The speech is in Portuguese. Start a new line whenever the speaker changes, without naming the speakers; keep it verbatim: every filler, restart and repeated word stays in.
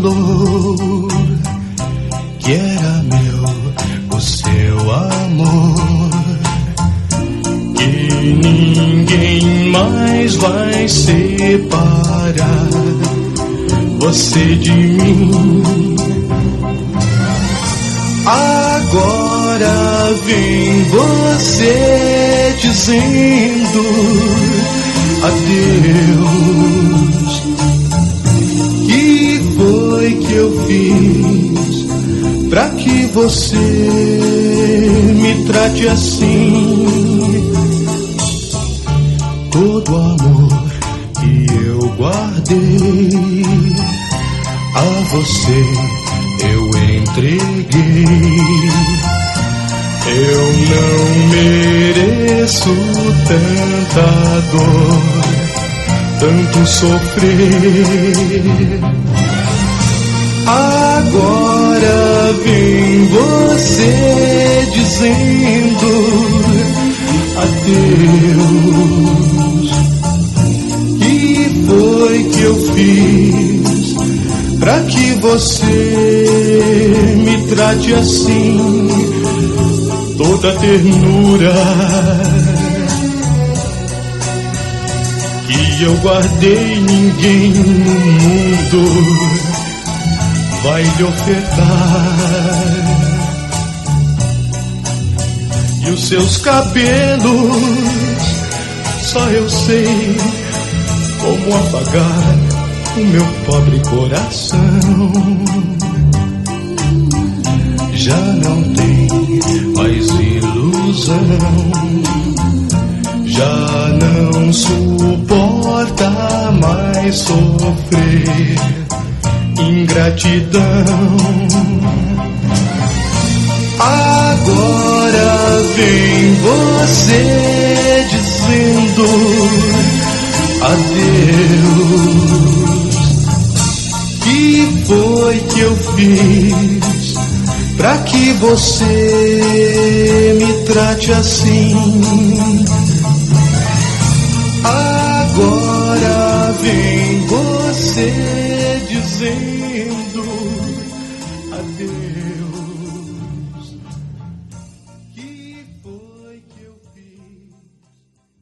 falou que era meu o seu amor, que ninguém mais vai separar você de mim. Agora vem você dizendo adeus. Que foi que eu fiz pra que você me trate assim? Todo amor que eu guardei a você eu entreguei. Eu não mereço tanta dor, tanto sofrer. Agora vem você dizendo adeus. Que foi que eu fiz pra que você me trate assim? Toda ternura que eu guardei, ninguém no mundo vai lhe ofertar. E os seus cabelos, só eu sei como apagar o meu pobre coração. Já não tem mais ilusão, já não suporta mais sofrer ingratidão. Agora vem você dizendo adeus. Que foi que eu fiz pra que você me trate assim? Agora vem você dizendo adeus.